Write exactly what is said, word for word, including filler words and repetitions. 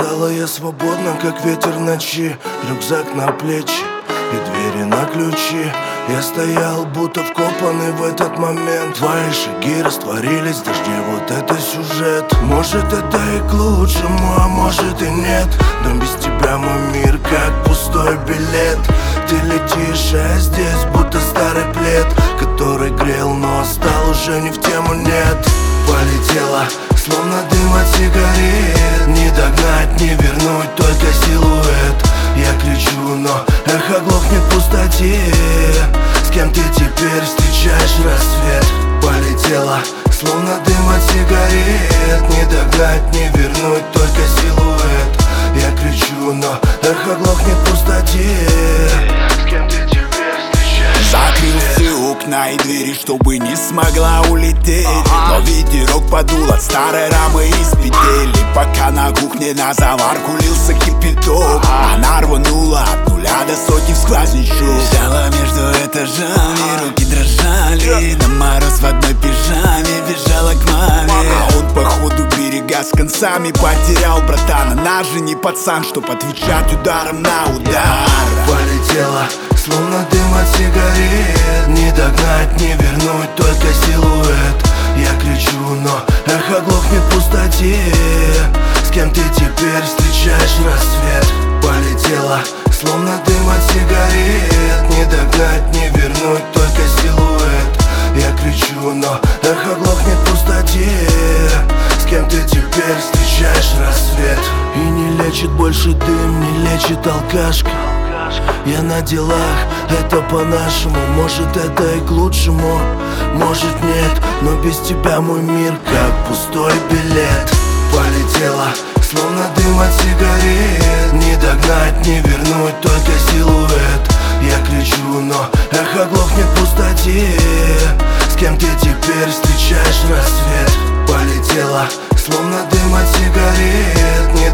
Сказала я свободна, как ветер ночи. Рюкзак на плечи и двери на ключи. Я стоял, будто вкопанный в этот момент. Твои шаги растворились в дожде, вот это сюжет. Может это и к лучшему, а может и нет. Но без тебя мой мир как пустой билет. Ты летишь, а я здесь будто старый плед, который грел, но стал уже не в тему, нет. Полетела, словно дым от сигарет. Не догнать, не вернуть, только силуэт. Я кричу, но эхо глохнет в пустоте. С кем ты теперь встречаешь рассвет? Полетела, словно дым от сигарет. Не догнать, не вернуть, только силуэт. Я кричу, но эхо глохнет в пустоте. С кем ты теперь встречаешь? Закрыл все окна и двери, чтобы не смогла улететь. Но ветерок подул от старой рамы из петель. И пока на кухне на заварку лился кипяток, она рванула от нуля до сотни в сквознячок. Взяла между этажами, руки дрожали. На мороз в одной пижаме бежала к маме. А он по ходу берега с концами потерял братана. Она же не пацан, чтоб отвечать ударом на удар. Полетела, словно дым от сигарет. Не догнать, не вернуть, только силуэт. Я кричу, но эхо глохнет в пустоте. С кем ты теперь встречаешь рассвет? Полетела, словно дым от сигарет. Не догнать, не вернуть, только силуэт. Я кричу, но эхо глохнет в пустоте. С кем ты теперь встречаешь рассвет? И не лечит больше дым, не лечит алкашка. Я на делах, это по-нашему. Может это и к лучшему, может нет. Но без тебя мой мир как пустой билет. Полетела, словно дым от сигарет. Не догнать, не вернуть, только силуэт. Я кричу, но эхо глохнет в пустоте. С кем ты теперь встречаешь рассвет? Полетела, словно дым от сигарет. Не